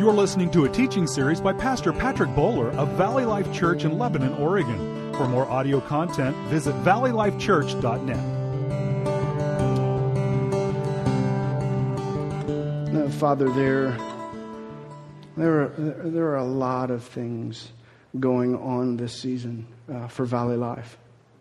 You're listening to a teaching series by Pastor Patrick Bowler of Valley Life Church in Lebanon, Oregon. For more audio content, visit valleylifechurch.net. Father, there are a lot of things going on this season for Valley Life.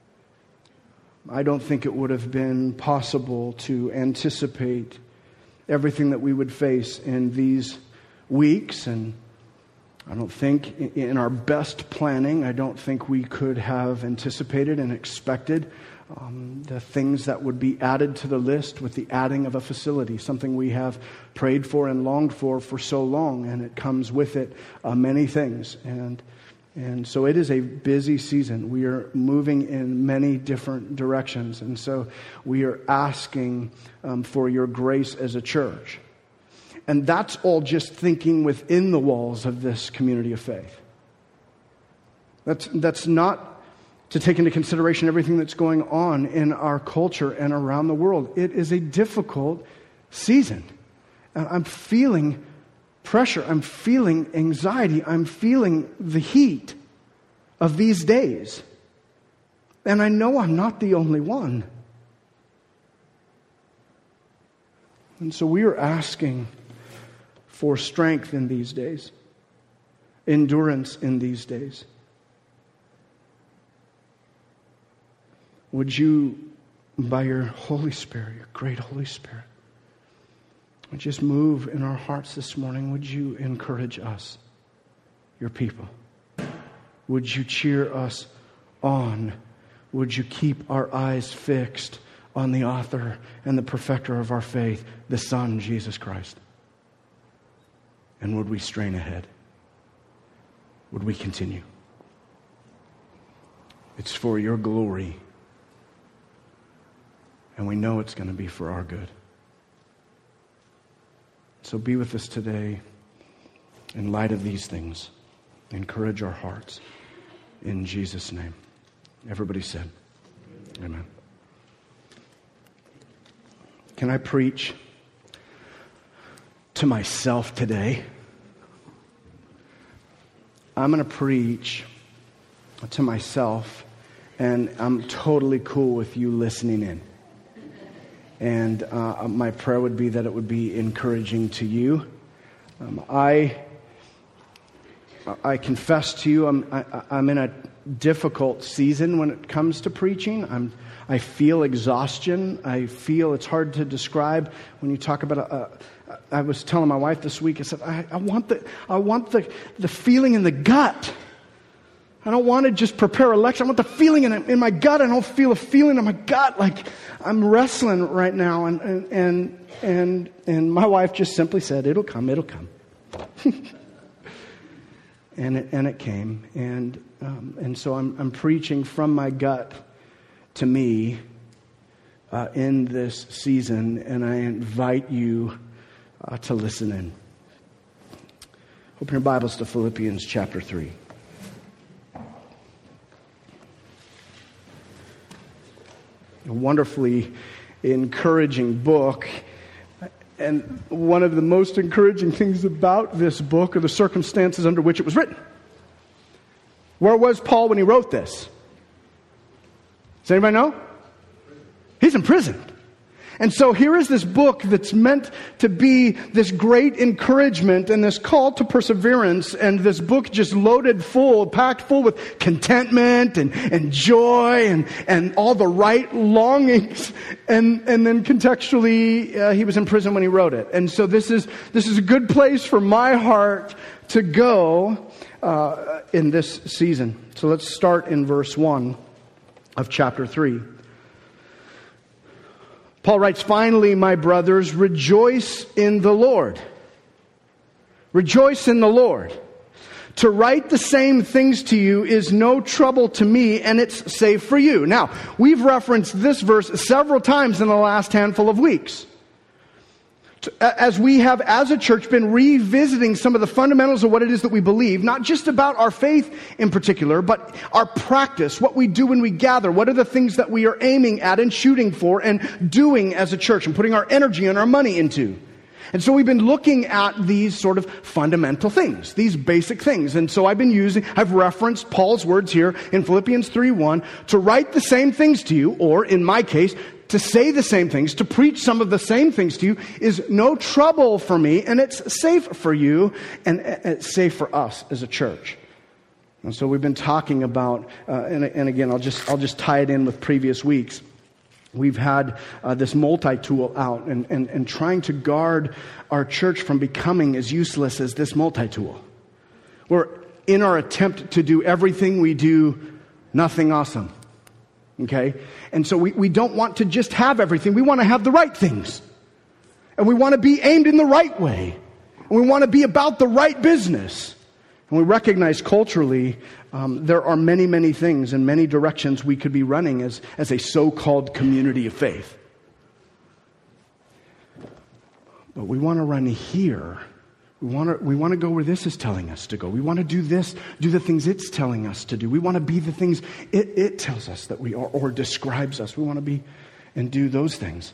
I don't think it would have been possible to anticipate everything that we would face in these weeks, and I don't think in our best planning, I don't think we could have anticipated and expected the things that would be added to the list with the adding of a facility, something we have prayed for and longed for so long, and it comes with it many things. And so it is a busy season. We are moving in many different directions. And so we are asking for your grace as a church. And that's all just thinking within the walls of this community of faith. That's not to take into consideration everything that's going on in our culture and around the world. It is a difficult season. And I'm feeling pressure. I'm feeling anxiety. I'm feeling the heat of these days. And I know I'm not the only one. And so we are asking for strength in these days, endurance in these days. Would you, by your Holy Spirit, your great Holy Spirit, just move in our hearts this morning? Would you encourage us, your people? Would you cheer us on? Would you keep our eyes fixed on the author and the perfecter of our faith, the Son, Jesus Christ? And would we strain ahead? Would we continue? It's for your glory. And we know it's going to be for our good. So be with us today in light of these things. Encourage our hearts. In Jesus' name. Everybody said, amen. Can I preach to myself today? I'm going to preach to myself, and I'm totally cool with you listening in. And my prayer would be that it would be encouraging to you. I confess to you, I'm in a difficult season when it comes to preaching. I feel exhaustion. I feel it's hard to describe when you talk about I was telling my wife this week, I said, I want the feeling in the gut. I don't want to just prepare a lecture. I want the feeling in my gut. I don't feel a feeling in my gut like I'm wrestling right now. And my wife just simply said, it'll come. And it came. And so I'm preaching from my gut to me in this season, and I invite you to listen in. Open your Bibles to Philippians chapter 3. A wonderfully encouraging book. And one of the most encouraging things about this book are the circumstances under which it was written. Where was Paul when he wrote this? Does anybody know? He's in prison. And so here is this book that's meant to be this great encouragement and this call to perseverance, and this book just loaded full, packed full with contentment and joy and all the right longings. And then contextually, he was in prison when he wrote it. And so this is a good place for my heart to go in this season. So let's start in verse 1 of chapter 3. Paul writes, "Finally, my brothers, rejoice in the Lord." Rejoice in the Lord. To write the same things to you is no trouble to me, and it's safe for you. Now, we've referenced this verse several times in the last handful of weeks. As we have, as a church, been revisiting some of the fundamentals of what it is that we believe, not just about our faith in particular, but our practice, what we do when we gather, what are the things that we are aiming at and shooting for and doing as a church and putting our energy and our money into. And so we've been looking at these sort of fundamental things, these basic things. And so I've referenced Paul's words here in Philippians 3:1 to write the same things to you, or in my case, to say the same things, to preach some of the same things to you is no trouble for me, and it's safe for you, and it's safe for us as a church. And so we've been talking about, and again, I'll just tie it in with previous weeks. We've had this multi-tool out and trying to guard our church from becoming as useless as this multi-tool. We're in our attempt to do everything we do, nothing awesome. Okay? And so we don't want to just have everything. We want to have the right things. And we want to be aimed in the right way. And we want to be about the right business. And we recognize culturally there are many, many things and many directions we could be running as a so-called community of faith. But we want to run here. We want to go where this is telling us to go. We want to do this, do the things it's telling us to do. We want to be the things it tells us that we are or describes us. We want to be and do those things.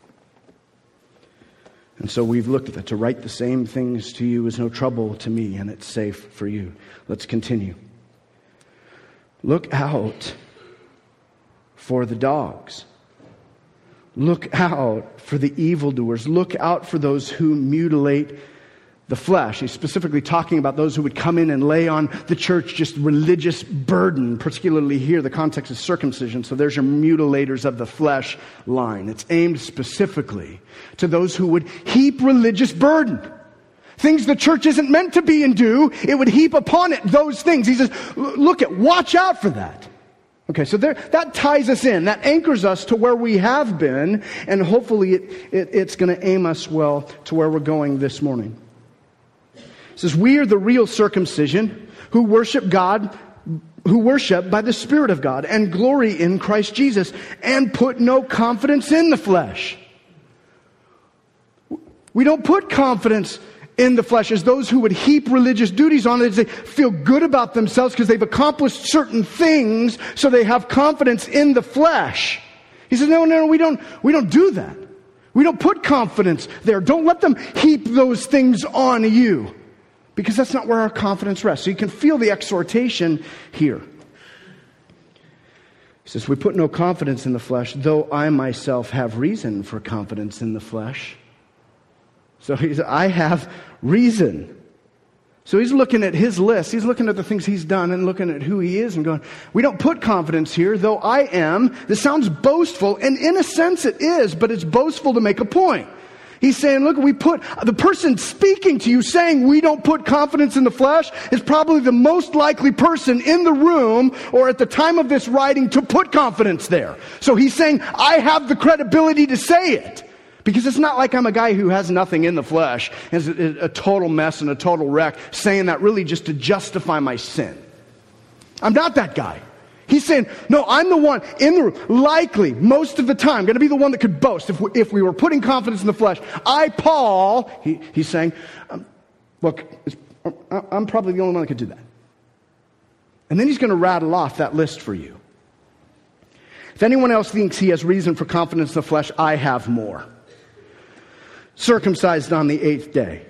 And so we've looked at that. To write the same things to you is no trouble to me, and it's safe for you. Let's continue. Look out for the dogs. Look out for the evildoers. Look out for those who mutilate the flesh. He's specifically talking about those who would come in and lay on the church just religious burden, particularly here, the context is circumcision. So there's your mutilators of the flesh line. It's aimed specifically to those who would heap religious burden. Things the church isn't meant to be and do, it would heap upon it those things. He says, watch out for that. Okay, so that ties us in. That anchors us to where we have been, and hopefully it's going to aim us well to where we're going this morning. It says, we are the real circumcision who worship God, who worship by the Spirit of God and glory in Christ Jesus and put no confidence in the flesh. We don't put confidence in the flesh as those who would heap religious duties on it. They feel good about themselves because they've accomplished certain things, so they have confidence in the flesh. He says, no, we don't do that. We don't put confidence there. Don't let them heap those things on you, because that's not where our confidence rests. So you can feel the exhortation here. He says, we put no confidence in the flesh, though I myself have reason for confidence in the flesh. So he said, I have reason. So he's looking at his list. He's looking at the things he's done and looking at who he is and going, we don't put confidence here, though I am. This sounds boastful, and in a sense it is, but it's boastful to make a point. He's saying, look, the person speaking to you saying we don't put confidence in the flesh is probably the most likely person in the room or at the time of this writing to put confidence there. So he's saying, I have the credibility to say it. Because it's not like I'm a guy who has nothing in the flesh, is a total mess and a total wreck, saying that really just to justify my sin. I'm not that guy. He's saying, no, I'm the one in the room, likely, most of the time, going to be the one that could boast if we were putting confidence in the flesh. Paul, he's saying, look, I'm probably the only one that could do that. And then he's going to rattle off that list for you. If anyone else thinks he has reason for confidence in the flesh, I have more. Circumcised on the 8th day,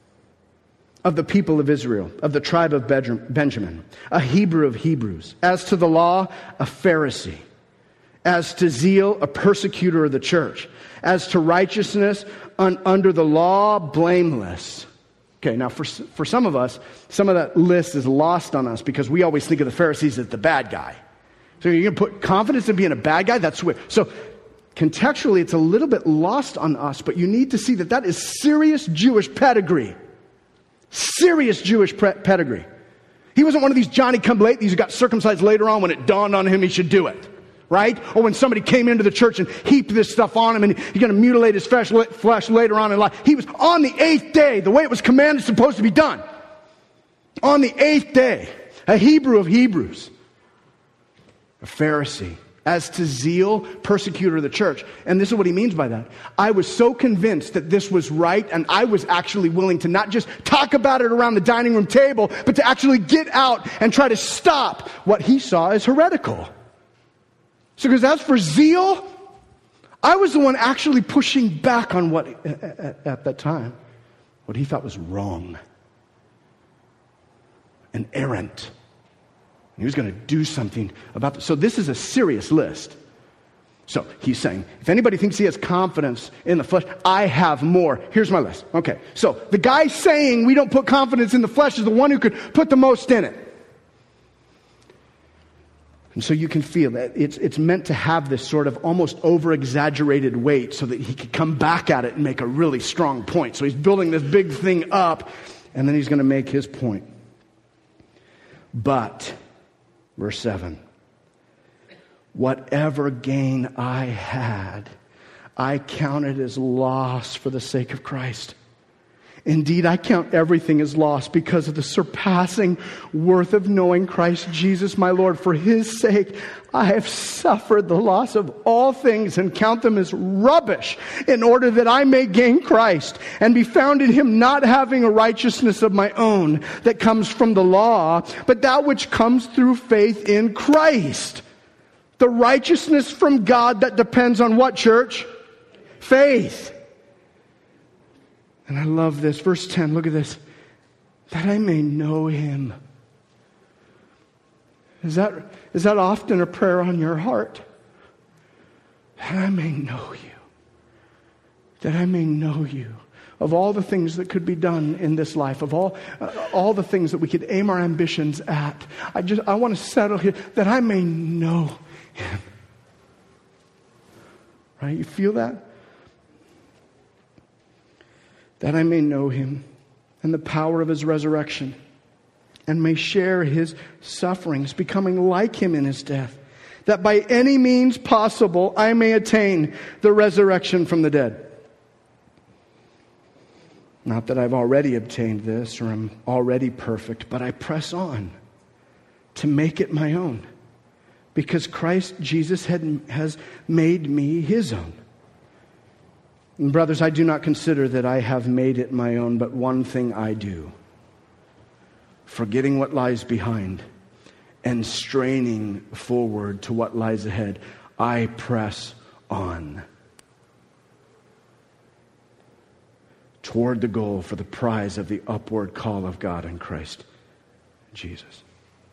of the people of Israel, of the tribe of Benjamin, a Hebrew of Hebrews. As to the law, a Pharisee. As to zeal, a persecutor of the church. As to righteousness, under the law, blameless. Okay, now for some of us, some of that list is lost on us because we always think of the Pharisees as the bad guy. So you're going to put confidence in being a bad guy? That's weird. So contextually, it's a little bit lost on us, but you need to see that is serious Jewish pedigree. Serious Jewish pedigree. He wasn't one of these Johnny-come-latelys who got circumcised later on when it dawned on him he should do it. Right? Or when somebody came into the church and heaped this stuff on him and he's going to mutilate his flesh later on in life. He was on the 8th day, the way it was commanded, supposed to be done. On the 8th day, a Hebrew of Hebrews. A Pharisee. As to zeal, persecutor of the church. And this is what he means by that. I was so convinced that this was right, and I was actually willing to not just talk about it around the dining room table, but to actually get out and try to stop what he saw as heretical. So because as for zeal, I was the one actually pushing back on what, at that time, what he thought was wrong and errant. He was going to do something about this. So this is a serious list. So he's saying, if anybody thinks he has confidence in the flesh, I have more. Here's my list. Okay, so the guy saying we don't put confidence in the flesh is the one who could put the most in it. And so you can feel that it's meant to have this sort of almost over-exaggerated weight so that he could come back at it and make a really strong point. So he's building this big thing up, and then he's going to make his point. But, verse 7, whatever gain I had, I counted as loss for the sake of Christ. Indeed, I count everything as loss because of the surpassing worth of knowing Christ Jesus my Lord. For his sake, I have suffered the loss of all things and count them as rubbish in order that I may gain Christ and be found in him, not having a righteousness of my own that comes from the law, but that which comes through faith in Christ. The righteousness from God that depends on what, church? Faith. And I love this. Verse 10, look at this. That I may know him. Is that often a prayer on your heart? That I may know you. That I may know you. Of all the things that could be done in this life, of all the things that we could aim our ambitions at, I want to settle here. That I may know him. Right? You feel that? That I may know him and the power of his resurrection and may share his sufferings, becoming like him in his death, that by any means possible I may attain the resurrection from the dead. Not that I've already obtained this or am already perfect, but I press on to make it my own, because Christ Jesus has made me his own. And brothers, I do not consider that I have made it my own, but one thing I do, forgetting what lies behind and straining forward to what lies ahead, I press on toward the goal for the prize of the upward call of God in Christ Jesus.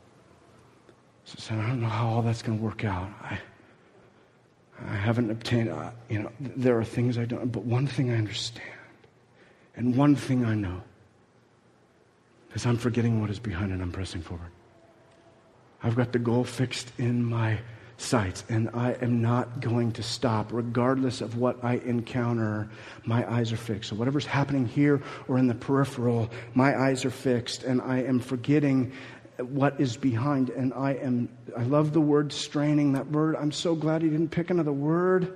So I don't know how all that's going to work out. I haven't obtained, there are things I don't, but one thing I understand, and one thing I know, is I'm forgetting what is behind and I'm pressing forward. I've got the goal fixed in my sights, and I am not going to stop, regardless of what I encounter. My eyes are fixed. So whatever's happening here or in the peripheral, my eyes are fixed, and I am forgetting what is behind, and I love the word straining, that word. I'm so glad he didn't pick another word.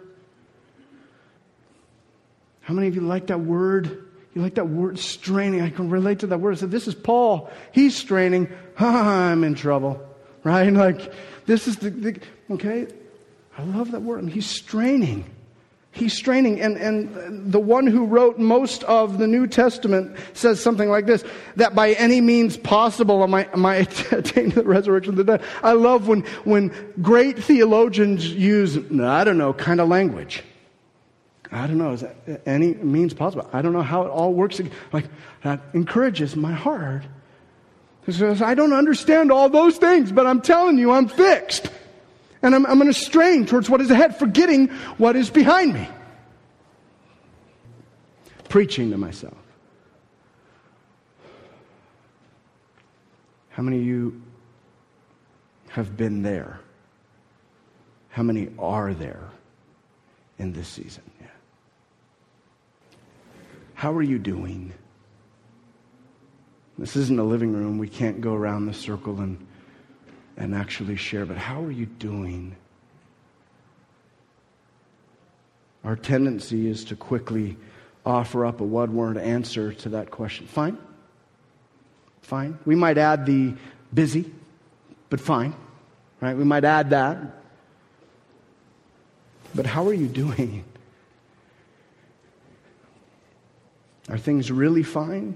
How many of you like that word? You like that word, straining? I can relate to that word. I said, this is Paul. He's straining. I'm in trouble. Right? Like, this is okay? I love that word. I mean, he's straining. He's straining. And the one who wrote most of the New Testament says something like this, that by any means possible I might attain the resurrection of the dead. I love when great theologians use, kind of language. I don't know, is that any means possible? I don't know how it all works. Like, that encourages my heart. Because I don't understand all those things, but I'm telling you, I'm fixed. And I'm going to strain towards what is ahead, forgetting what is behind me. Preaching to myself. How many of you have been there? How many are there in this season? Yeah. How are you doing? This isn't a living room. We can't go around the circle and actually share, but how are you doing? Our tendency is to quickly offer up a one-word answer to that question. Fine. Fine. We might add the busy, but fine. Right? We might add that. But how are you doing? Are things really fine?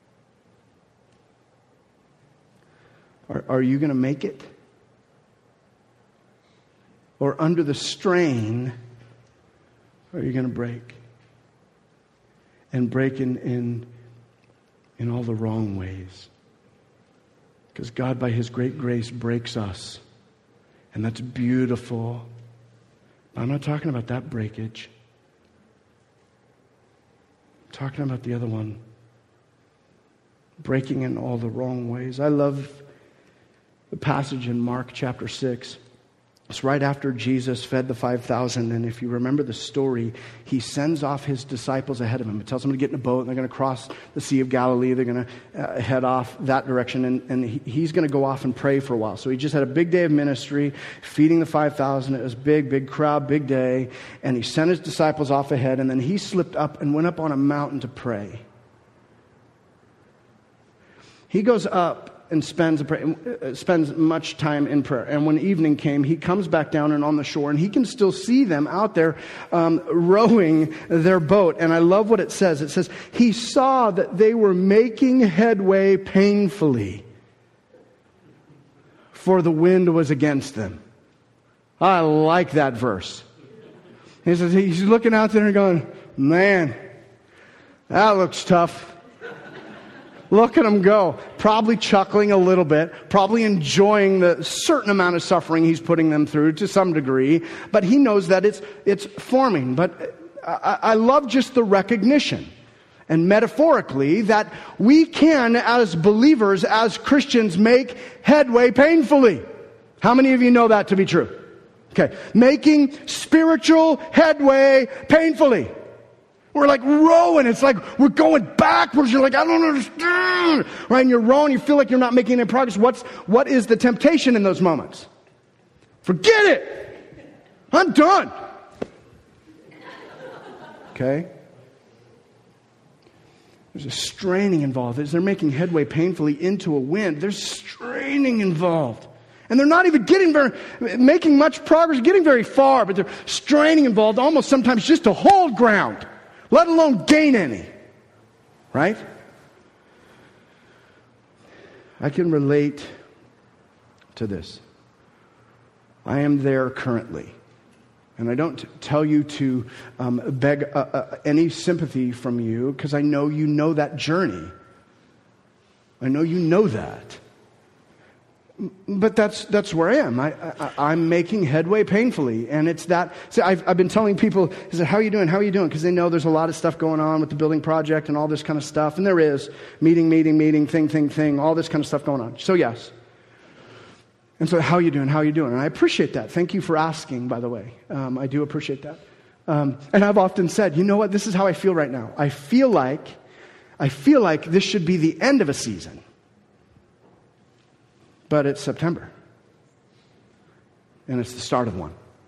Are you going to make it? Or under the strain, Or are you going to break? And break in all the wrong ways. Because God, by His great grace, breaks us. And that's beautiful. I'm not talking about that breakage. I'm talking about the other one. Breaking in all the wrong ways. I love the passage in Mark chapter 6. It's right after Jesus fed the 5,000, and if you remember the story, He sends off His disciples ahead of Him. He tells them to get in a boat, and they're going to cross the Sea of Galilee. They're going to head off that direction, and He's going to go off and pray for a while. So He just had a big day of ministry, feeding the 5,000. It was big crowd, big day, and He sent His disciples off ahead, and then He slipped up and went up on a mountain to pray. He goes up and spends much time in prayer. And when evening came, He comes back down and on the shore, and He can still see them out there rowing their boat. And I love what it says. It says, He saw that they were making headway painfully, for the wind was against them. I like that verse. He says, he's looking out there and going, man, that looks tough. Look at him go. Probably chuckling a little bit. Probably enjoying the certain amount of suffering he's putting them through to some degree. But he knows that it's forming. But I love just the recognition. And metaphorically, that we can, as believers, as Christians, make headway painfully. How many of you know that to be true? Okay. Making spiritual headway painfully. We're like rowing. It's like we're going backwards. You're like, I don't understand. Right? And you're rowing. You feel like you're not making any progress. What is the temptation in those moments? Forget it. I'm done. Okay? There's a straining involved. As they're making headway painfully into a wind, there's straining involved. And they're not even making much progress, getting very far, but they're straining involved almost sometimes just to hold ground, let alone gain any. Right? I can relate to this. I am there currently. And I don't tell you to beg any sympathy from you, because I know you know that journey. I know you know that. But that's where I am. I'm making headway painfully. And it's that. See, I've been telling people, I said, how are you doing? How are you doing? Because they know there's a lot of stuff going on with the building project and all this kind of stuff. And there is. Meeting, thing, all this kind of stuff going on. So yes. And so, how are you doing? How are you doing? And I appreciate that. Thank you for asking, by the way. I do appreciate that. And I've often said, you know what? This is how I feel right now. I feel like this should be the end of a season. But it's September. And it's the start of one.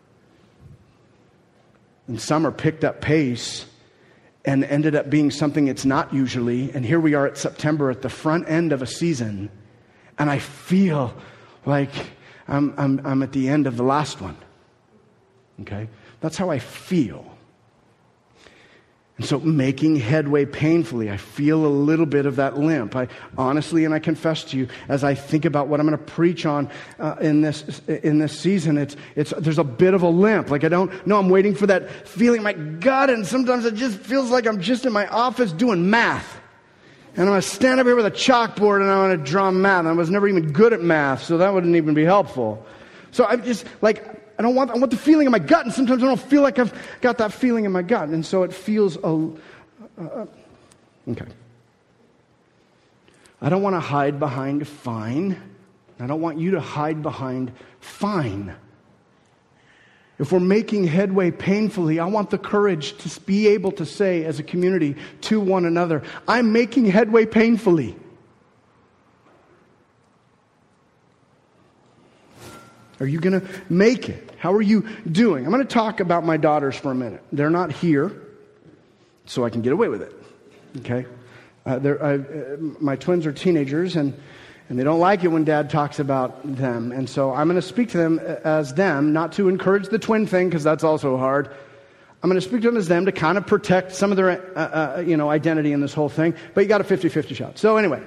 And summer picked up pace and ended up being something it's not usually. And here we are at September at the front end of a season. And I feel like I'm at the end of the last one. Okay? That's how I feel. And so making headway painfully, I feel a little bit of that limp. I honestly, and I confess to you, as I think about what I'm going to preach on in this season, there's a bit of a limp. Like I don't know, I'm waiting for that feeling in my gut, and sometimes it just feels like I'm just in my office doing math. And I'm going to stand up here with a chalkboard and I'm going to draw math. I was never even good at math, so that wouldn't even be helpful. So I'm just like, I want the feeling in my gut, and sometimes I don't feel like I've got that feeling in my gut. And so it feels, okay. I don't want to hide behind fine. I don't want you to hide behind fine. If we're making headway painfully, I want the courage to be able to say as a community to one another, I'm making headway painfully. Are you going to make it? How are you doing? I'm going to talk about my daughters for a minute. They're not here, so I can get away with it. Okay? My twins are teenagers, and they don't like it when Dad talks about them. And so I'm going to speak to them as them, not to encourage the twin thing, because that's also hard. I'm going to speak to them as them to kind of protect some of their identity in this whole thing. But you got a 50-50 shot. So anyway.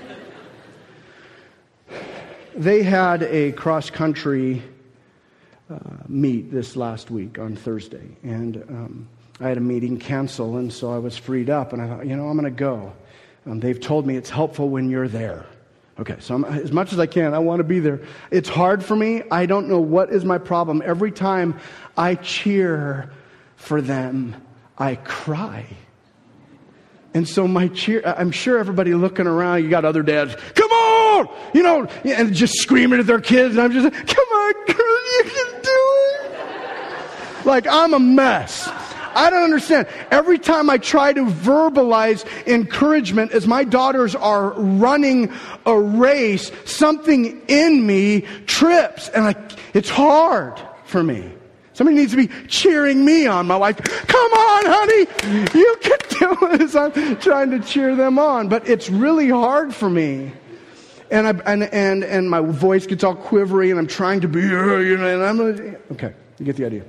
They had a cross-country meet this last week on Thursday. And I had a meeting cancel, and so I was freed up. And I thought, I'm going to go. They've told me it's helpful when you're there. Okay, so as much as I can, I want to be there. It's hard for me. I don't know what is my problem. Every time I cheer for them, I cry. And so my cheer, I'm sure everybody looking around, you got other dads, come on! And just screaming at their kids. And I'm just like, come on, girl, you can do it. Like, I'm a mess. I don't understand. Every time I try to verbalize encouragement as my daughters are running a race, something in me trips. And it's hard for me. Somebody needs to be cheering me on. My wife, come on, honey, you can do it, as I'm trying to cheer them on. But it's really hard for me. And my voice gets all quivery, and I'm trying to be, and I'm okay, you get the idea.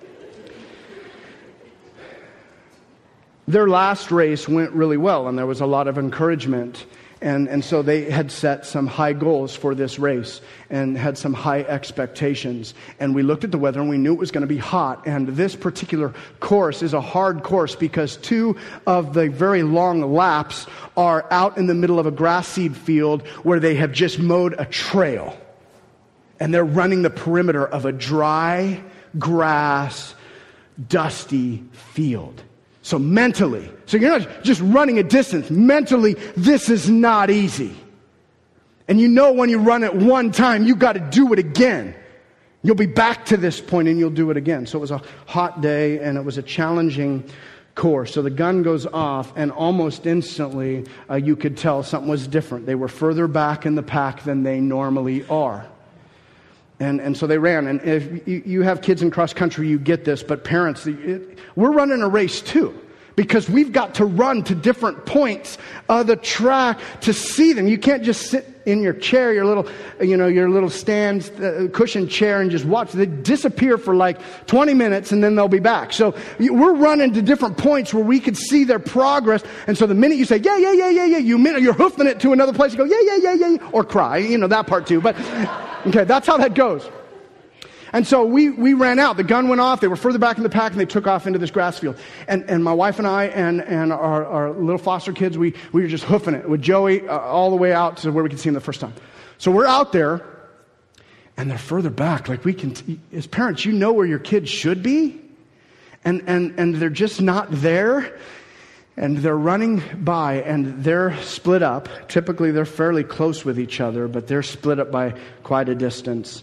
Their last race went really well, and there was a lot of encouragement. And so they had set some high goals for this race and had some high expectations. And we looked at the weather, and we knew it was going to be hot. And this particular course is a hard course because 2 of the very long laps are out in the middle of a grass seed field where they have just mowed a trail. And they're running the perimeter of a dry, grass, dusty field. So mentally, so you're not just running a distance. Mentally, this is not easy. And when you run it one time, you got to do it again. You'll be back to this point and you'll do it again. So it was a hot day and it was a challenging course. So the gun goes off and almost instantly you could tell something was different. They were further back in the pack than they normally are. And so they ran. And if you have kids in cross country, you get this. But parents, we're running a race too. Because we've got to run to different points of the track to see them. You can't just sit in your chair, your little stand cushion chair and just watch. They disappear for like 20 minutes and then they'll be back. So we're running to different points where we could see their progress. And so the minute you say, yeah, you're hoofing it to another place, you go, yeah, or cry, that part too. But okay, that's how that goes. And so we ran out. The gun went off. They were further back in the pack, and they took off into this grass field. And my wife and I and our little foster kids, we were just hoofing it with Joey all the way out to where we could see him the first time. So we're out there, and they're further back. Like we can, as parents, where your kids should be, and they're just not there. And they're running by, and they're split up. Typically, they're fairly close with each other, but they're split up by quite a distance.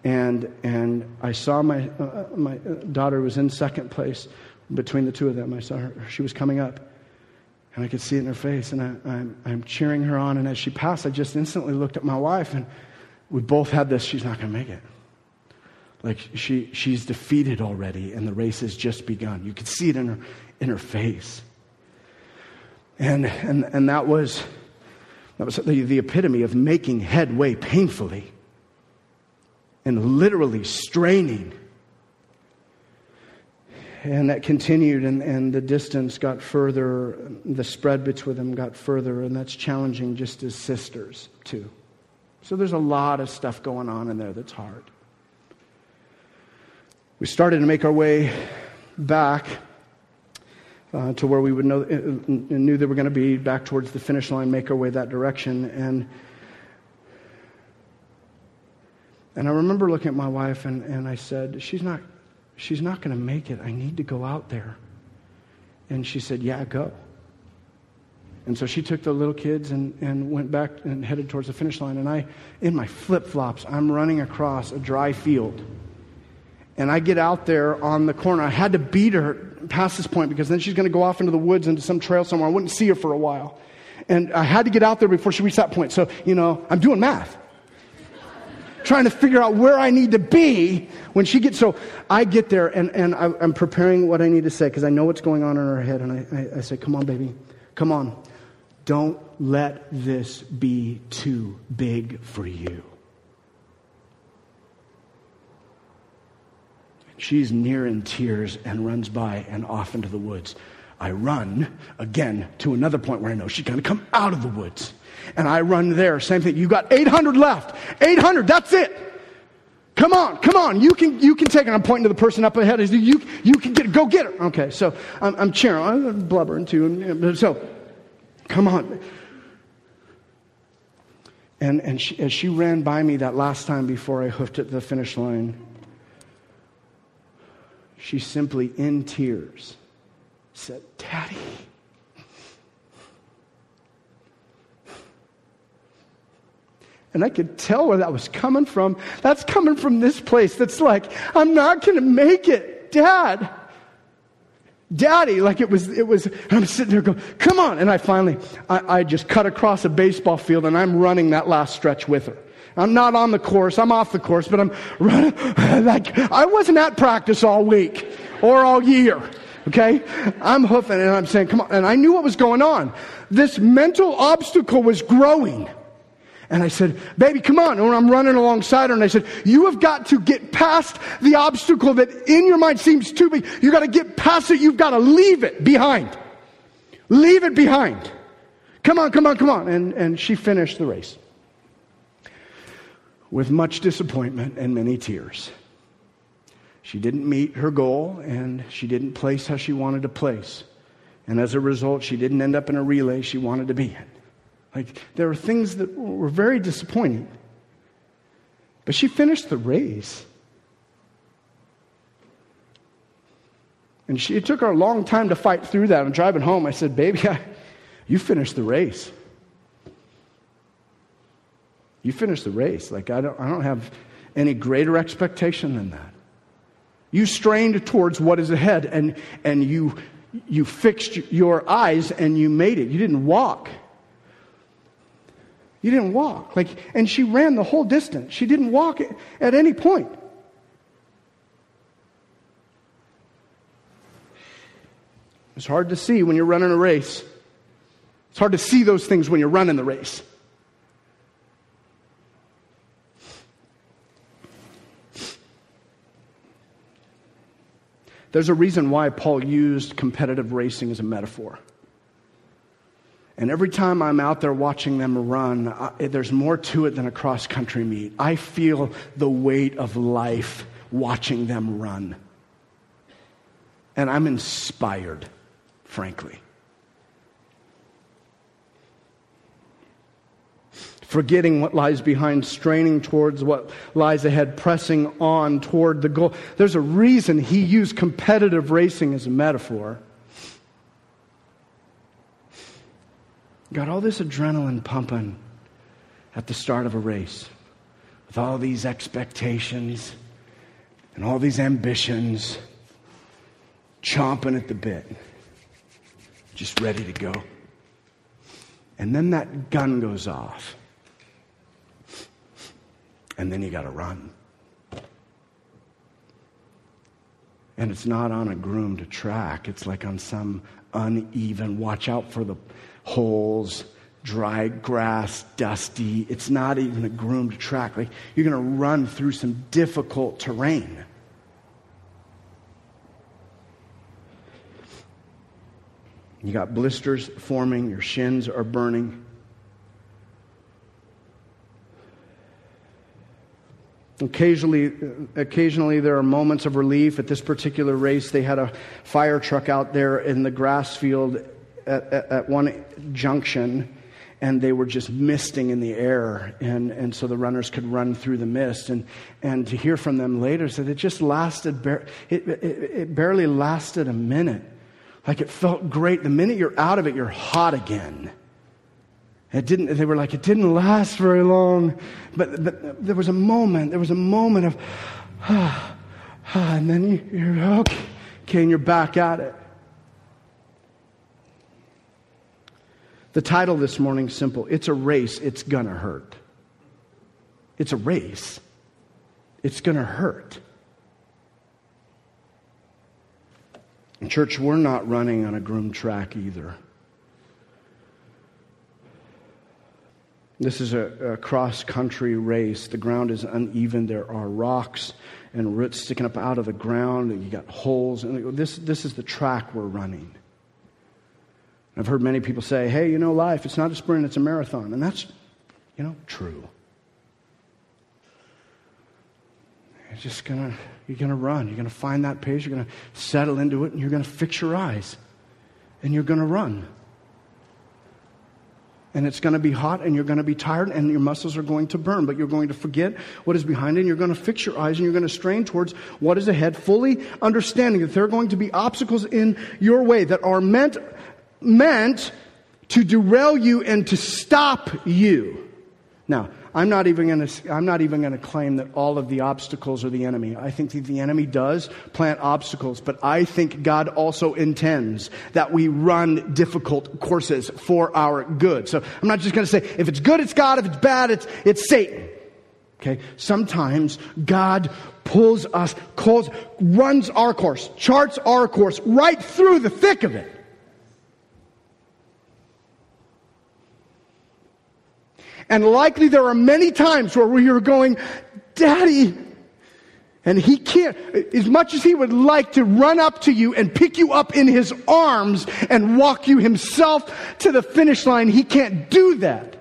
And I saw my daughter was in second place between the 2 of them. I saw her; she was coming up, and I could see it in her face. And I'm cheering her on. And as she passed, I just instantly looked at my wife, and we both had this: she's not going to make it. Like she's defeated already, and the race has just begun. You could see it in her face. And that was the epitome of making headway painfully. And literally straining. And that continued, and the distance got further, the spread between them got further, and that's challenging just as sisters, too. So there's a lot of stuff going on in there that's hard. We started to make our way back to where we would knew they were going to be, back towards the finish line, make our way that direction, And I remember looking at my wife and I said, she's not going to make it. I need to go out there. And she said, yeah, go. And so she took the little kids and went back and headed towards the finish line. And I, in my flip-flops, I'm running across a dry field. And I get out there on the corner. I had to beat her past this point because then she's going to go off into the woods into some trail somewhere. I wouldn't see her for a while. And I had to get out there before she reached that point. So, I'm doing math. Trying to figure out where I need to be when she gets... So I get there, and I'm preparing what I need to say because I know what's going on in her head. And I say, come on, baby. Come on. Don't let this be too big for you. She's near in tears and runs by and off into the woods. I run again to another point where I know she's going to come out of the woods. And I run there, same thing. You got 800 left. 800, that's it. Come on, you can take it. I'm pointing to the person up ahead. You can go get her. Okay, so I'm cheering. I'm blubbering too. So, come on. And as she ran by me that last time before I hoofed it to the finish line, she simply, in tears, said, "Daddy." And I could tell where that was coming from. That's coming from this place that's like, I'm not going to make it, Dad. Daddy, like it was, and I'm sitting there going, come on. And I just cut across a baseball field and I'm running that last stretch with her. I'm not on the course, I'm off the course, but I'm running like I wasn't at practice all week or all year. Okay? I'm hoofing and I'm saying, come on. And I knew what was going on. This mental obstacle was growing. And I said, baby, come on. And I'm running alongside her, and I said, you have got to get past the obstacle that in your mind seems too big. You've got to get past it. You've got to leave it behind. Leave it behind. Come on. And she finished the race with much disappointment and many tears. She didn't meet her goal, and she didn't place how she wanted to place. And as a result, she didn't end up in a relay she wanted to be in. Like, there were things that were very disappointing. But she finished the race. And it took her a long time to fight through that. I'm driving home. I said, baby, you finished the race. You finished the race. Like, I don't have any greater expectation than that. You strained towards what is ahead, and you fixed your eyes and you made it. You didn't walk. You didn't walk. And she ran the whole distance. She didn't walk at any point. It's hard to see when you're running a race. It's hard to see those things when you're running the race. There's a reason why Paul used competitive racing as a metaphor. And every time I'm out there watching them run, there's more to it than a cross-country meet. I feel the weight of life watching them run. And I'm inspired, frankly. Forgetting what lies behind, straining towards what lies ahead, pressing on toward the goal. There's a reason he used competitive racing as a metaphor. Got all this adrenaline pumping at the start of a race with all these expectations and all these ambitions chomping at the bit, just ready to go. And then that gun goes off. And then you got to run. And it's not on a groomed track. It's like on some uneven, watch out for the holes, dry grass, dusty. It's not even a groomed track. Like, you're going to run through some difficult terrain. You got blisters forming, your shins are burning. Occasionally there are moments of relief. At this particular race, they had a fire truck out there in the grass field at one junction, and they were just misting in the air, and so the runners could run through the mist. And to hear from them later said it just lasted, it barely lasted a minute. Like, it felt great. The minute you're out of it, you're hot again. They were like, it didn't last very long, but there was a moment of, and then you're okay, and you're back at it. The title this morning is simple. It's a race. It's gonna hurt. It's a race. It's gonna hurt. In church, we're not running on a groomed track either. This is a cross-country race. The ground is uneven. There are rocks and roots sticking up out of the ground. And you got holes. And this is the track we're running. I've heard many people say, hey, life, it's not a sprint, it's a marathon. And that's, true. you're going to run. You're going to find that pace. You're going to settle into it, and you're going to fix your eyes. And you're going to run. And it's going to be hot, and you're going to be tired, and your muscles are going to burn. But you're going to forget what is behind it, and you're going to fix your eyes, and you're going to strain towards what is ahead, fully understanding that there are going to be obstacles in your way that are meant to derail you and to stop you. Now, I'm not even going to claim that all of the obstacles are the enemy. I think that the enemy does plant obstacles, but I think God also intends that we run difficult courses for our good. So I'm not just going to say, if it's good, it's God. If it's bad, it's Satan. Okay? Sometimes God pulls us, runs our course, charts our course right through the thick of it. And likely there are many times where we are going, Daddy, and he can't, as much as he would like to run up to you and pick you up in his arms and walk you himself to the finish line, he can't do that.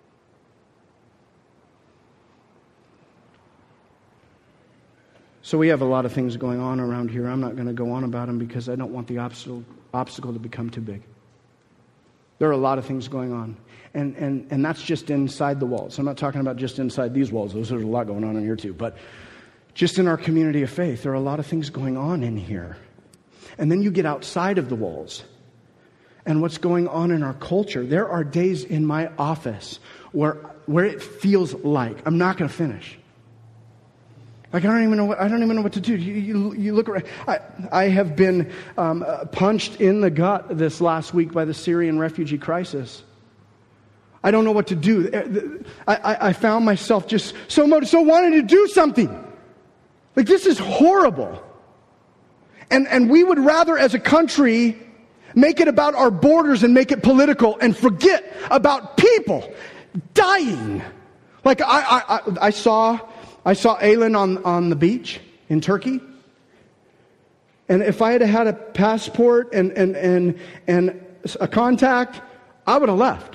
So we have a lot of things going on around here. I'm not going to go on about them because I don't want the obstacle to become too big. There are a lot of things going on. And that's just inside the walls. I'm not talking about just inside these walls. There's a lot going on in here too. But just in our community of faith, there are a lot of things going on in here. And then you get outside of the walls. And what's going on in our culture. There are days in my office where it feels like I'm not going to finish. Like I don't even know what to do. You look around. I have been punched in the gut this last week by the Syrian refugee crisis. I don't know what to do. I found myself just so wanting to do something. Like this is horrible. And we would rather as a country make it about our borders and make it political and forget about people dying. Like I saw Aylan on the beach in Turkey. And if I had a passport and a contact, I would have left.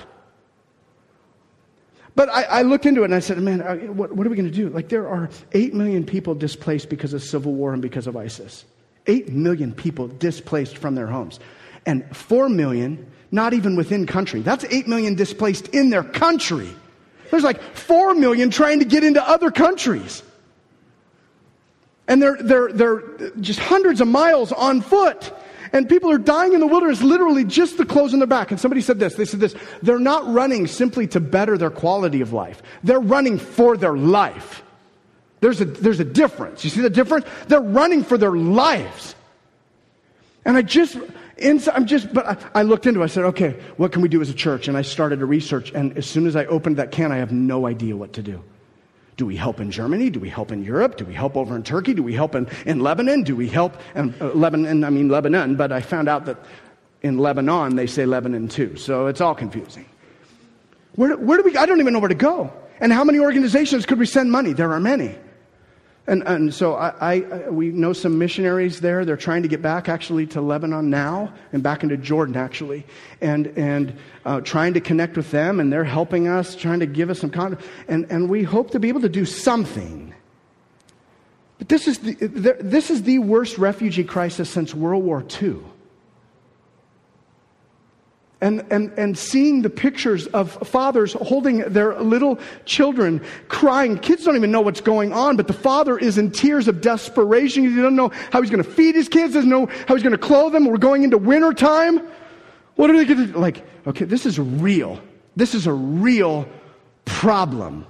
But I looked into it and I said, man, what are we going to do? Like there are 8 million people displaced because of civil war and because of ISIS. 8 million people displaced from their homes. And 4 million not even within country. That's 8 million displaced in their country. There's like 4 million trying to get into other countries. And they're just hundreds of miles on foot. And people are dying in the wilderness, literally just the clothes on their back. And somebody said this. They said this. They're not running simply to better their quality of life. They're running for their life. There's a difference. You see the difference? They're running for their lives. And I looked into it. I said, okay, what can we do as a church? And I started to research. And as soon as I opened that can, I have no idea what to do. Do we help in Germany? Do we help in Europe? Do we help over in Turkey? Do we help in Lebanon? Do we help in Lebanon, but I found out that in Lebanon they say Lebanon too. So it's all confusing. Where do we, I don't even know where to go. And how many organizations could we send money? There are many. And so we know some missionaries there. They're trying to get back actually to Lebanon now and back into Jordan actually, and trying to connect with them. And they're helping us, trying to give us some content. And we hope to be able to do something. But this is the worst refugee crisis since World War II. And seeing the pictures of fathers holding their little children crying. Kids don't even know what's going on, but the father is in tears of desperation. He doesn't know how he's going to feed his kids, doesn't know how he's going to clothe them. We're going into winter time. What are they going to do? Like, okay, this is real. This is a real problem.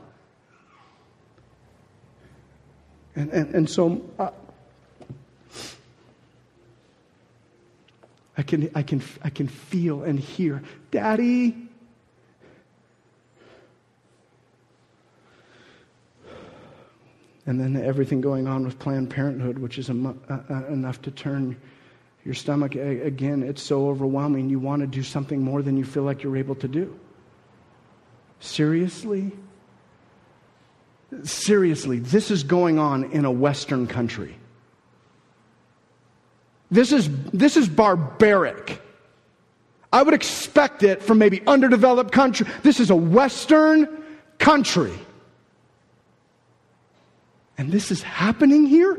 And so I can feel and hear, Daddy. And then everything going on with Planned Parenthood, which is enough to turn your stomach. Again, it's so overwhelming. You want to do something more than you feel like you're able to do. Seriously? Seriously, this is going on in a Western country. This is barbaric. I would expect it from maybe underdeveloped country. This is a Western country. And this is happening here?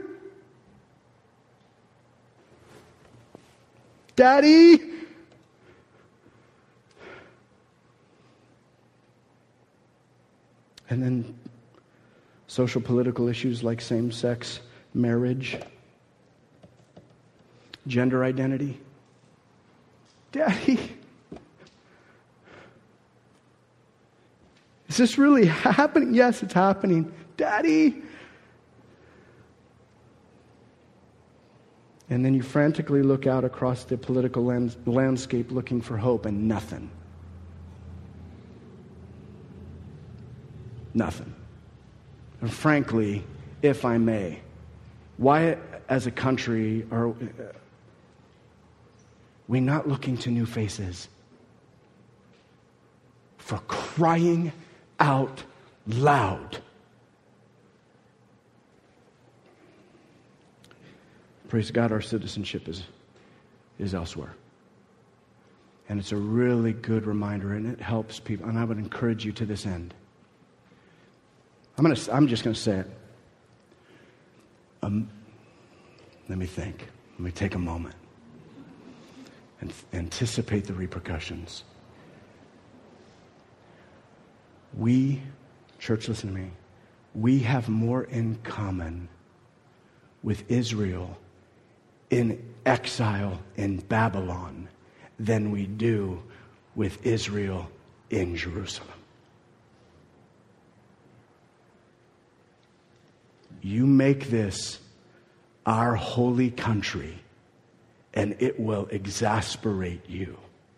Daddy! And then social political issues like same-sex marriage, gender identity. Daddy, is this really happening? Yes, it's happening. Daddy. And then you frantically look out across the political landscape looking for hope, and nothing. Nothing. And frankly, if I may, why as a country are we not looking to new faces? For crying out loud. Praise God, our citizenship is elsewhere. And it's a really good reminder, and it helps people. And I would encourage you to this end. I'm just going to say it. Let me think. Let me take a moment and anticipate the repercussions. We, church, listen to me. We have more in common with Israel in exile in Babylon than we do with Israel in Jerusalem. You make this our holy country, and it will exasperate you.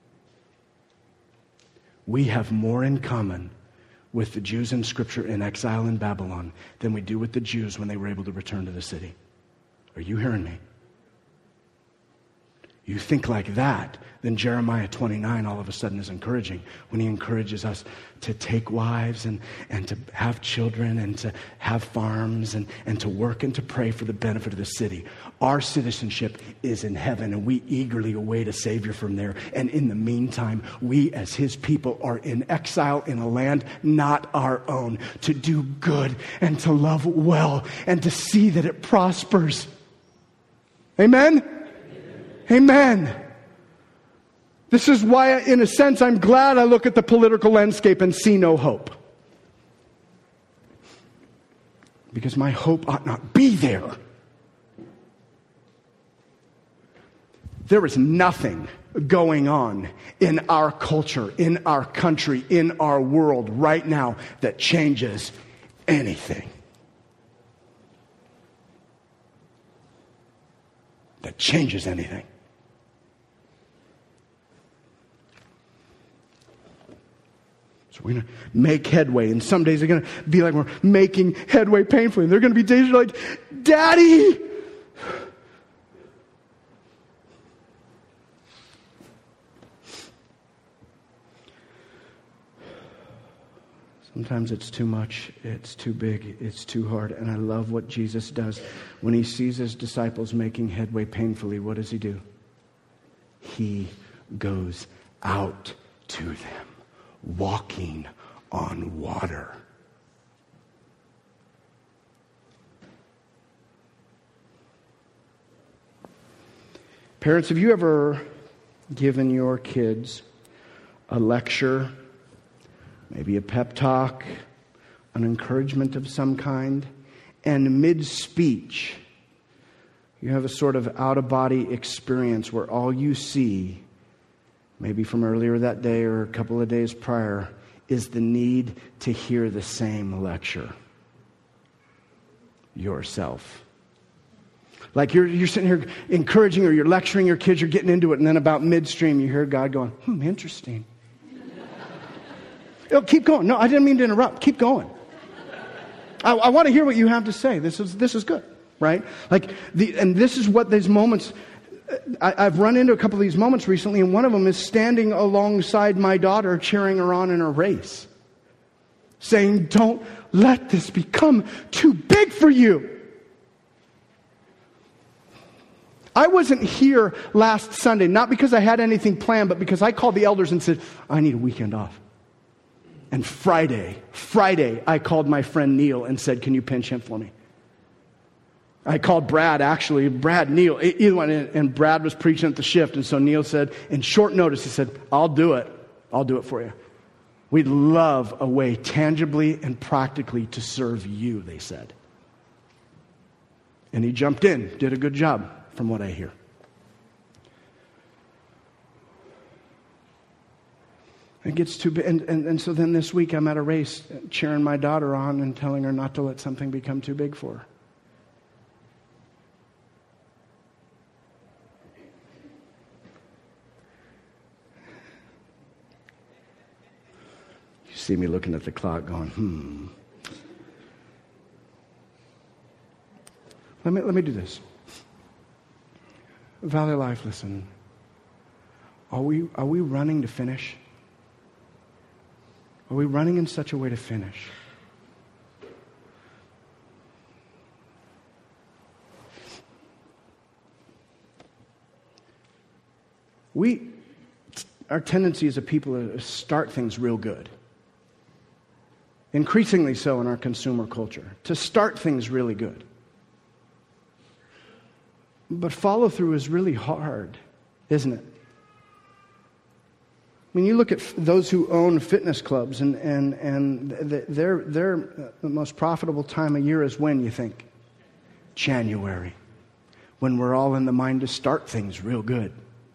We have more in common with the Jews in Scripture in exile in Babylon than we do with the Jews when they were able to return to the city. Are you hearing me? You think like that, then Jeremiah 29 all of a sudden is encouraging when he encourages us to take wives and to have children and to have farms and to work and to pray for the benefit of the city. Our citizenship is in heaven, and we eagerly await a Savior from there. And in the meantime, we as his people are in exile in a land not our own, to do good and to love well and to see that it prospers. Amen? Amen. This is why, in a sense, I'm glad I look at the political landscape and see no hope. Because my hope ought not be there. There is nothing going on in our culture, in our country, in our world right now that changes anything. That changes anything. So we're going to make headway, and some days are going to be like we're making headway painfully. And there are going to be days you're like, Daddy! Sometimes it's too much, it's too big, it's too hard. And I love what Jesus does. When he sees his disciples making headway painfully, what does he do? He goes out to them, walking on water. Parents, have you ever given your kids a lecture, maybe a pep talk, an encouragement of some kind, and mid-speech, you have a sort of out-of-body experience where all you see, maybe from earlier that day or a couple of days prior, is the need to hear the same lecture yourself? Like you're sitting here encouraging or you're lecturing your kids, you're getting into it, and then about midstream you hear God going, interesting. Oh, keep going. No, I didn't mean to interrupt. Keep going. I want to hear what you have to say. This is good, right? And this is what these moments, I've run into a couple of these moments recently, and one of them is standing alongside my daughter, cheering her on in a race, saying, don't let this become too big for you. I wasn't here last Sunday, not because I had anything planned, but because I called the elders and said, I need a weekend off. And Friday, I called my friend Neil and said, can you pinch him for me? I called Brad, actually. Brad, Neil, either one. And Brad was preaching at the shift. And so Neil said, in short notice, he said, I'll do it. I'll do it for you. We'd love a way tangibly and practically to serve you, they said. And he jumped in, did a good job, from what I hear. It gets too big. And so then this week I'm at a race cheering my daughter on and telling her not to let something become too big for her. You see me looking at the clock going, Let me do this. Valley Life, listen. Are we running to finish? Are we running in such a way to finish? Our tendency as a people is to start things real good. Increasingly so in our consumer culture. To start things really good. But follow through is really hard, isn't it? I mean, you look at those who own fitness clubs, and their most profitable time of year is when, you think? January. When we're all in the mind to start things real good.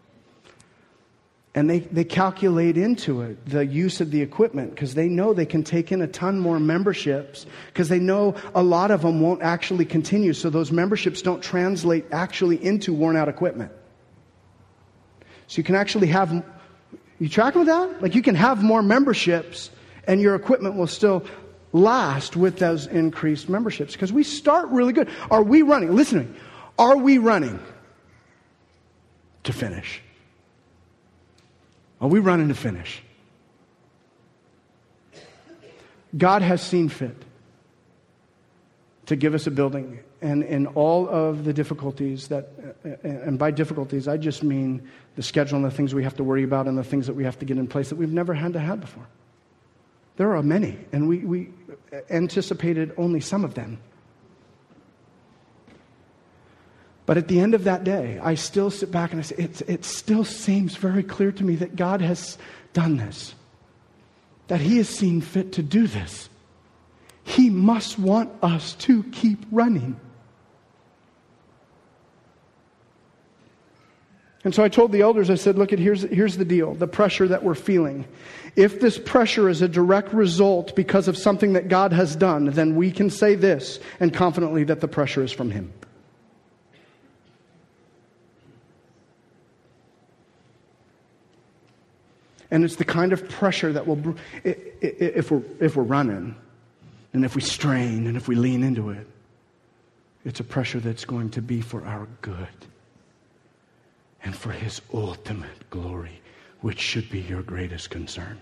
And they calculate into it the use of the equipment because they know they can take in a ton more memberships because they know a lot of them won't actually continue. So those memberships don't translate actually into worn out equipment. So you can actually have... You tracking with that? Like you can have more memberships and your equipment will still last with those increased memberships because we start really good. Are we running? Listen to me. Are we running to finish? Are we running to finish? God has seen fit to give us a building, and in all of the difficulties that, and by difficulties I just mean the schedule and the things we have to worry about and the things that we have to get in place that we've never had to have before. There are many, and we anticipated only some of them. But at the end of that day, I still sit back and I say, it still seems very clear to me that God has done this. That He has seen fit to do this. He must want us to keep running. And so I told the elders, I said, look, here's the deal, the pressure that we're feeling. If this pressure is a direct result because of something that God has done, then we can say this and confidently that the pressure is from Him. And it's the kind of pressure that will, if we're running, and if we strain, and if we lean into it, it's a pressure that's going to be for our good and for His ultimate glory, which should be your greatest concern,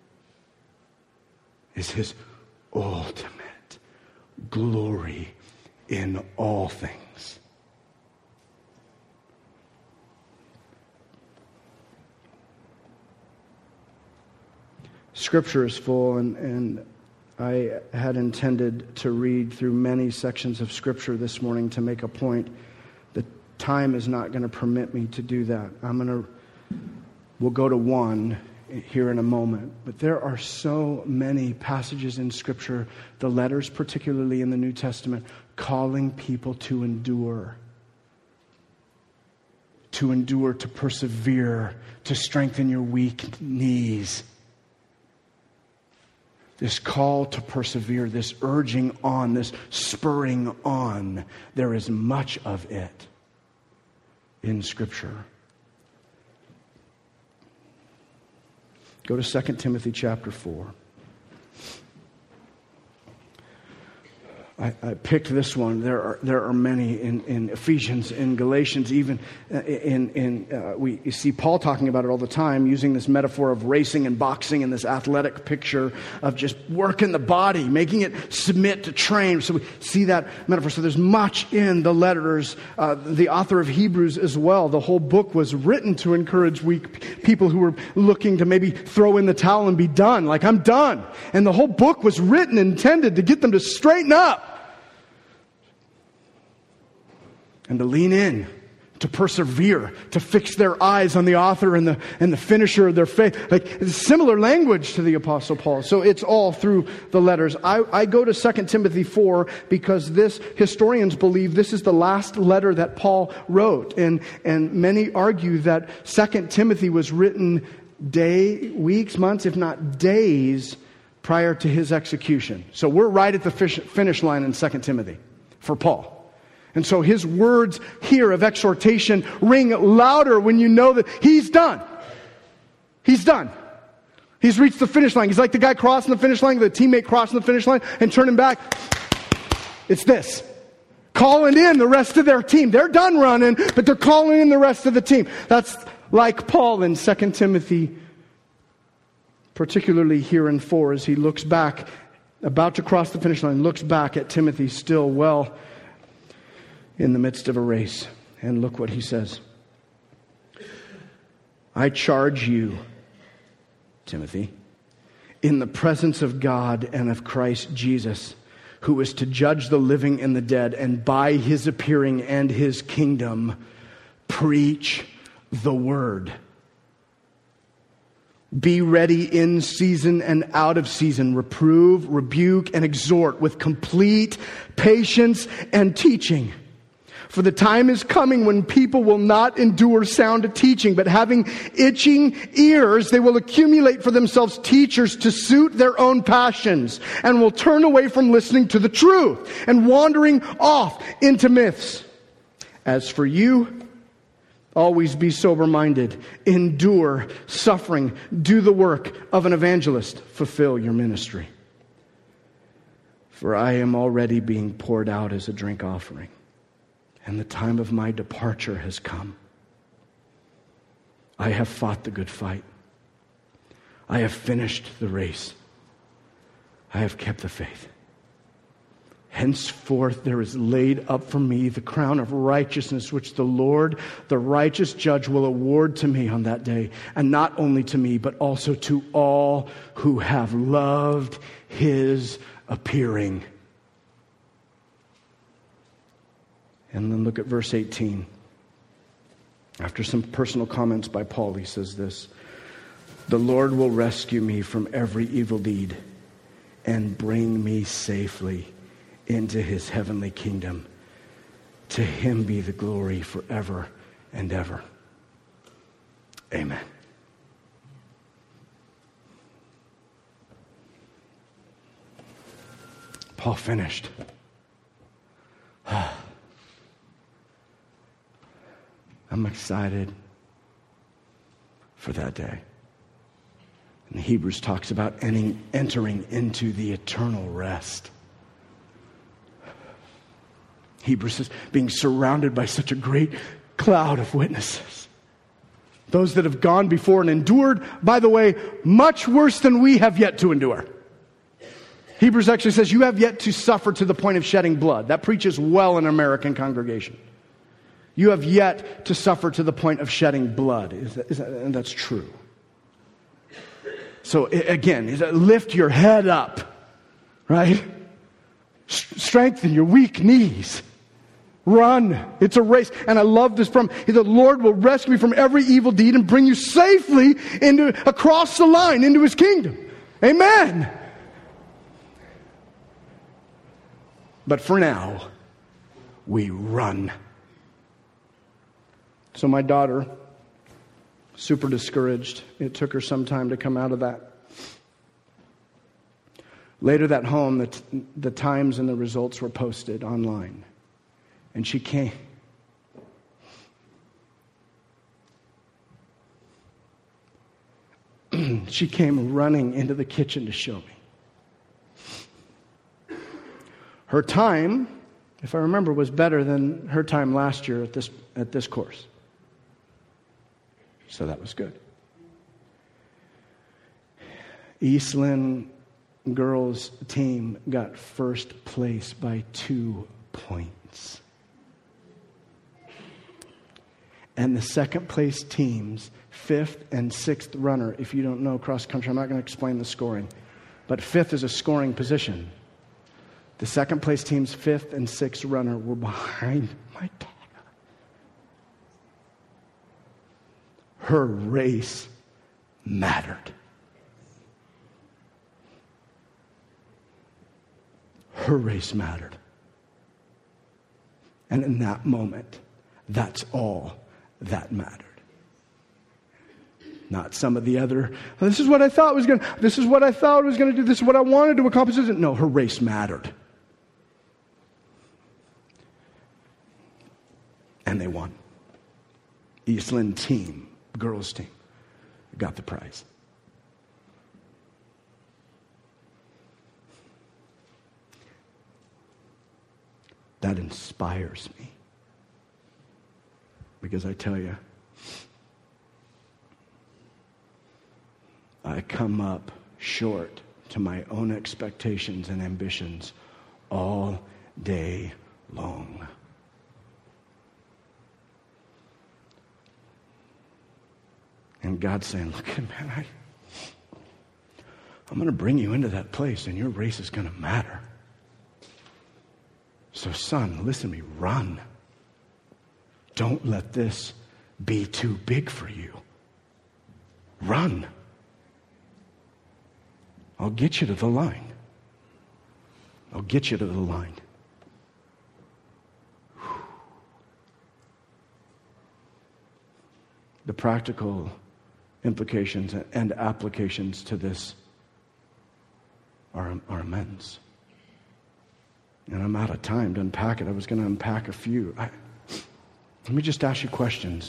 is His ultimate glory in all things. Scripture is full, and I had intended to read through many sections of Scripture this morning to make a point. The time is not going to permit me to do that. We'll go to one here in a moment. But there are so many passages in Scripture, the letters particularly in the New Testament, calling people to endure, to persevere, to strengthen your weak knees. This call to persevere, this urging on, this spurring on, there is much of it in Scripture. Go to 2 Timothy chapter 4. I picked this one. There are many in Ephesians, in Galatians, even you see Paul talking about it all the time, using this metaphor of racing and boxing and this athletic picture of just working the body, making it submit to train. So we see that metaphor. So there's much in the letters. The author of Hebrews as well. The whole book was written to encourage weak people who were looking to maybe throw in the towel and be done. Like, I'm done. And the whole book was written intended to get them to straighten up. and to lean in, to persevere, to fix their eyes on the author and the finisher of their faith. Like, it's similar language to the Apostle Paul. So it's all through the letters. I go to 2 Timothy 4 because historians believe this is the last letter that Paul wrote. And many argue that 2 Timothy was written weeks, months, if not days prior to his execution. So we're right at the finish line in 2 Timothy for Paul. And so his words here of exhortation ring louder when you know that he's done. He's done. He's reached the finish line. He's like the guy crossing the finish line, the teammate crossing the finish line and turning back. It's this. Calling in the rest of their team. They're done running, but they're calling in the rest of the team. That's like Paul in 2 Timothy, particularly here in 4, as he looks back, about to cross the finish line, looks back at Timothy still well in the midst of a race. And look what he says. I charge you, Timothy, in the presence of God and of Christ Jesus, who is to judge the living and the dead, and by his appearing and his kingdom, preach the word. Be ready in season and out of season. Reprove, rebuke, and exhort with complete patience and teaching. For the time is coming when people will not endure sound teaching, but having itching ears, they will accumulate for themselves teachers to suit their own passions, and will turn away from listening to the truth and wandering off into myths. As for you, always be sober-minded, endure suffering, do the work of an evangelist, fulfill your ministry. For I am already being poured out as a drink offering, and the time of my departure has come. I have fought the good fight. I have finished the race. I have kept the faith. Henceforth there is laid up for me the crown of righteousness, which the Lord, the righteous judge, will award to me on that day. And not only to me, but also to all who have loved his appearing. And then look at verse 18. After some personal comments by Paul, he says this: the Lord will rescue me from every evil deed and bring me safely into his heavenly kingdom. To him be the glory forever and ever. Amen. Paul finished. I'm excited for that day. And Hebrews talks about entering into the eternal rest. Hebrews says, being surrounded by such a great cloud of witnesses. Those that have gone before and endured, by the way, much worse than we have yet to endure. Hebrews actually says, you have yet to suffer to the point of shedding blood. That preaches well in an American congregation. You have yet to suffer to the point of shedding blood. And that's true. So again, lift your head up, right? Strengthen your weak knees. Run. It's a race. And I love this the Lord will rescue me from every evil deed and bring you safely across the line into his kingdom. Amen. But for now, we run. So my daughter, super discouraged. It took her some time to come out of that. Later that home, the times and the results were posted online. And she came. She came running into the kitchen to show me. Her time, if I remember, was better than her time last year at this course. So that was good. Eastland girls team got first place by 2 points. And the second place team's 5th and 6th runner, if you don't know cross country, I'm not going to explain the scoring, but 5th is a scoring position. The second place team's 5th and 6th runner were behind my daughter. her race mattered. Her race mattered. And in that moment, that's all that mattered. Not some of the other, this is what I thought was going to, this is what I thought was going to do, this is what I wanted to accomplish. No, her race mattered. And they won. Eastland team, girls team, got the prize. That inspires me. Because I tell you, I come up short to my own expectations and ambitions all day long. And God's saying, look, man, I'm going to bring you into that place and your race is going to matter. So son, listen to me, run. Don't let this be too big for you. Run. I'll get you to the line. I'll get you to the line. The practical implications and applications to this are immense. And I'm out of time to unpack it. I was going to unpack a few. Let me just ask you questions.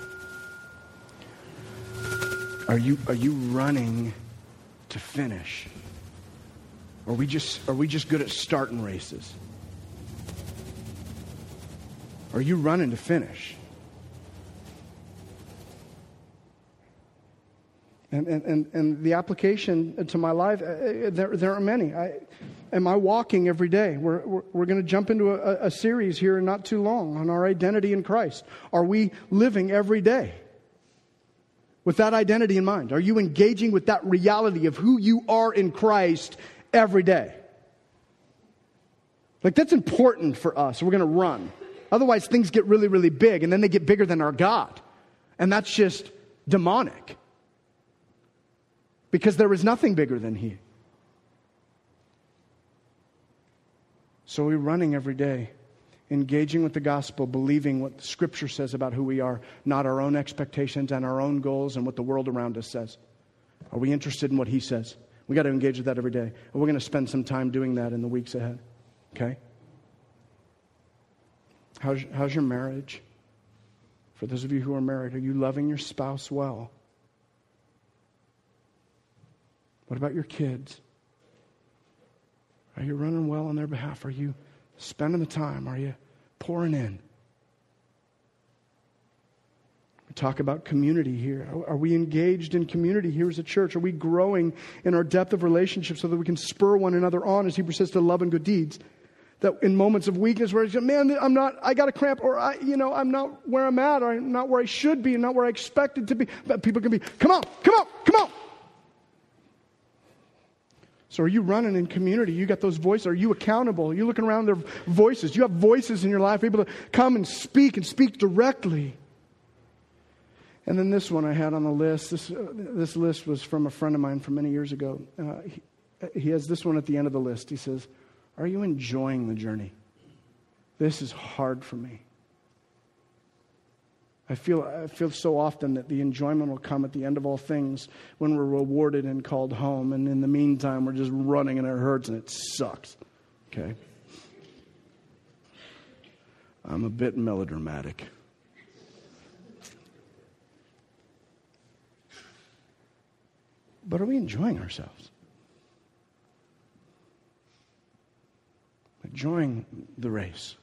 Are you running to finish? Are we just good at starting races? Are you running to finish? And the application to my life, there are many. Am I walking every day? We're going to jump into a series here in not too long on our identity in Christ. Are we living every day with that identity in mind? Are you engaging with that reality of who you are in Christ every day? Like, that's important for us. We're going to run. Otherwise, things get really, really big, and then they get bigger than our God. And that's just demonic. Because there is nothing bigger than He. So we're running every day, engaging with the gospel, believing what the Scripture says about who we are, not our own expectations and our own goals and what the world around us says. Are we interested in what He says? We got to engage with that every day. And we're going to spend some time doing that in the weeks ahead. Okay? How's your marriage? For those of you who are married, are you loving your spouse well? What about your kids? Are you running well on their behalf? Are you spending the time? Are you pouring in? We talk about community here. Are we engaged in community here as a church? Are we growing in our depth of relationship so that we can spur one another on, as Hebrews says, to love and good deeds? That in moments of weakness where, man, I got a cramp, or I'm not where I'm at, or I'm not where I should be, and not where I expected to be. But people can be, come on. So are you running in community? You got those voices. Are you accountable? Are you looking around their voices? You have voices in your life, able to come and speak directly. And then this one I had on the list. This list was from a friend of mine from many years ago. He has this one at the end of the list. He says, are you enjoying the journey? This is hard for me. I feel so often that the enjoyment will come at the end of all things when we're rewarded and called home. And in the meantime, we're just running and it hurts and it sucks. Okay? I'm a bit melodramatic. But are we enjoying ourselves? Enjoying the race.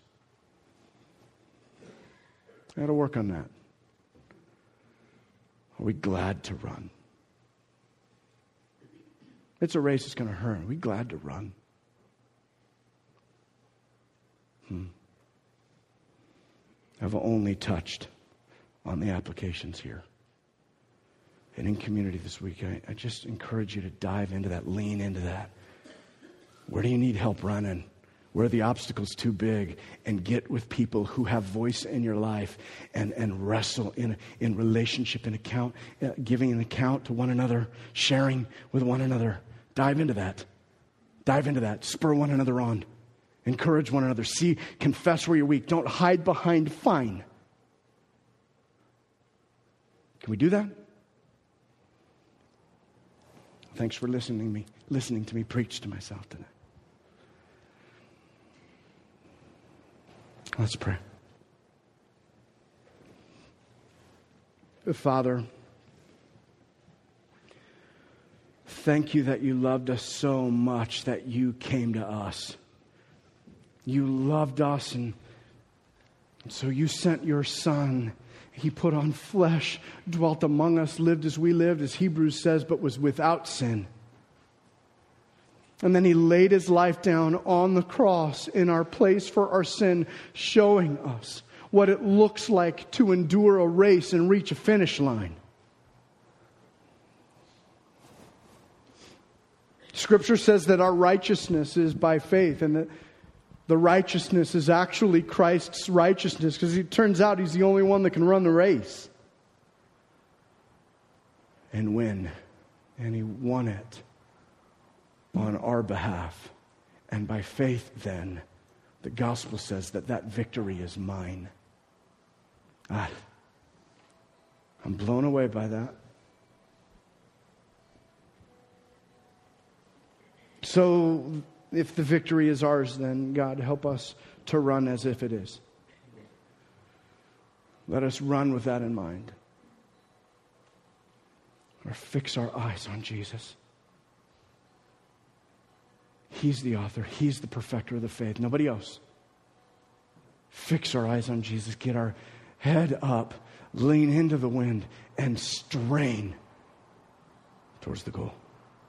I got to work on that. Are we glad to run? It's a race that's going to hurt. Are we glad to run? I've only touched on the applications here. And in community this week, I just encourage you to dive into that, lean into that. Where do you need help running? where the obstacle's too big, and get with people who have voice in your life and wrestle in relationship and account, giving an account to one another, sharing with one another. Dive into that. Dive into that. Spur one another on. Encourage one another. Confess where you're weak. Don't hide behind fine. Can we do that? Thanks for listening to me preach to myself today. Let's pray. Father, thank you that you loved us so much that you came to us. You loved us, and so you sent your Son. He put on flesh, dwelt among us, lived as we lived, as Hebrews says, but was without sin. And then he laid his life down on the cross in our place for our sin, showing us what it looks like to endure a race and reach a finish line. Scripture says that our righteousness is by faith, and that the righteousness is actually Christ's righteousness, because it turns out he's the only one that can run the race and win. And he won it on our behalf. And by faith, then, the gospel says that victory is mine. I'm blown away by that. So, if the victory is ours, then God, help us to run as if it is. Let us run with that in mind. Or fix our eyes on Jesus. He's the author. He's the perfecter of the faith. Nobody else. Fix our eyes on Jesus. Get our head up. Lean into the wind and strain towards the goal.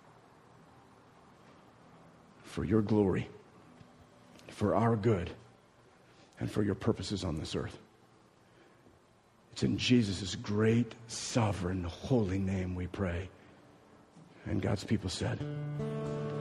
For your glory, for our good, and for your purposes on this earth. It's in Jesus' great, sovereign, holy name we pray. And God's people said...